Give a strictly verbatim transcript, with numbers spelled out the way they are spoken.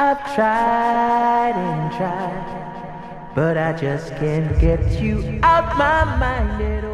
I've tried and tried, but I just can't get you out my mind at all.